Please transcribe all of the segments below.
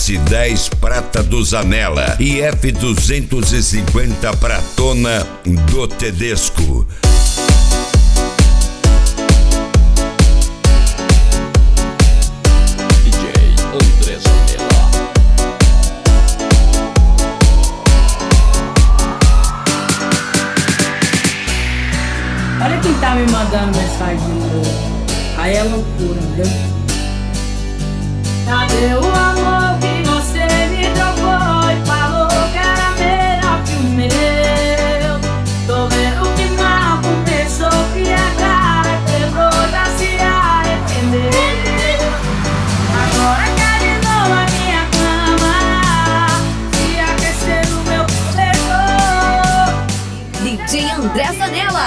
S10 prata do Zanella e F250 pratona do Tedesco. Olha quem tá me mandando mensagem de novo. Aí é loucura, entendeu? Cadê o amor que você me trocou e falou que era melhor que o meu? Tô vendo que mal começou, que a cara quebrou, já se arrependeu. Agora quer de novo a minha cama, se aquecer o meu cobertor. DJ André Zanella.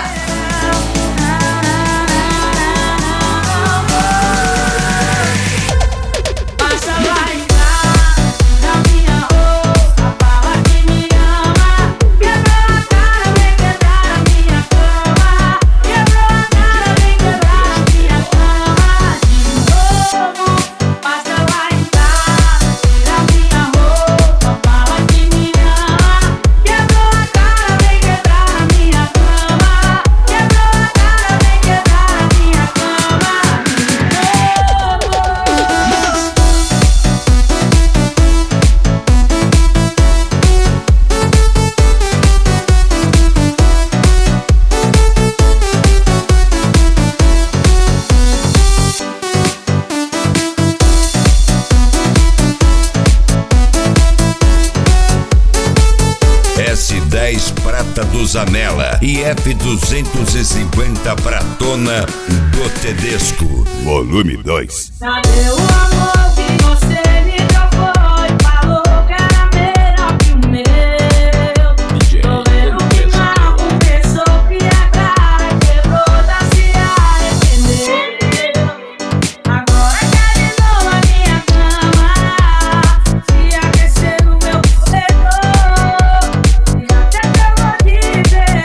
S10 prata do Zanella e F250 pratona do Tedesco. Volume 2. Cadê o amor que você me trocou e falou que era melhor que o meu? Tô vendo que mal começou, que a cara quebrou, já se arrependeu. Agora quer de novo a minha cama, se aquecer o meu cobertor. E até que eu vou dizer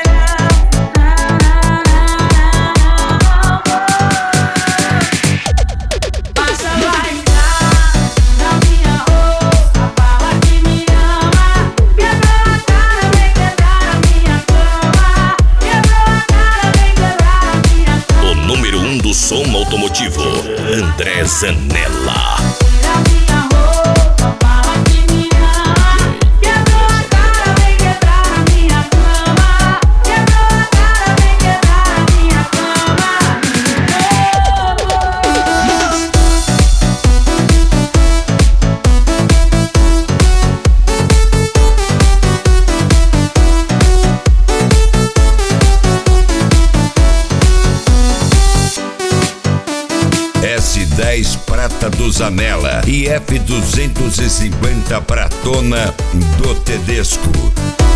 passa lá em casa, na minha roupa, fala que me ama. Quebrou a cara, vem quebrar a minha cama. Quebrou a cara, vem quebrar a minha cama. O número 1 do som automotivo, André Zanella. Na minha roupa, fala que me ama. Quebrou a cara, vem quebrar a minha cama. Quebrou a cara, vem quebrar a minha cama. S10 prata do Zanella e F250 pratona do Tedesco.